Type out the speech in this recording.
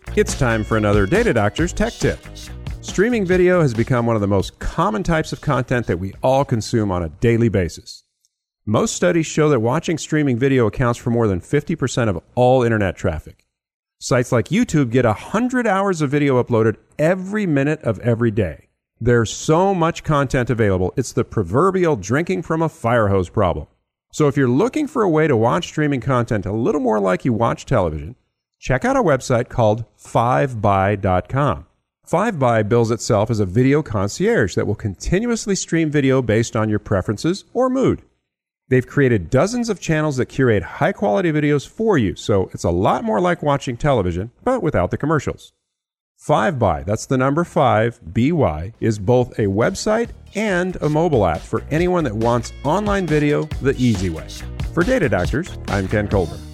It's time for another Data Doctor's Tech Tip. Streaming video has become one of the most common types of content that we all consume on a daily basis. Most studies show that watching streaming video accounts for more than 50% of all internet traffic. Sites like YouTube get 100 hours of video uploaded every minute of every day. There's so much content available, it's the proverbial drinking from a fire hose problem. So if you're looking for a way to watch streaming content a little more like you watch television, check out a website called 5by.com. 5by bills itself as a video concierge that will continuously stream video based on your preferences or mood. They've created dozens of channels that curate high-quality videos for you, so it's a lot more like watching television, but without the commercials. 5by, that's the number 5, BY, is both a website and a mobile app for anyone that wants online video the easy way. For Data Doctors, I'm Ken Colburn.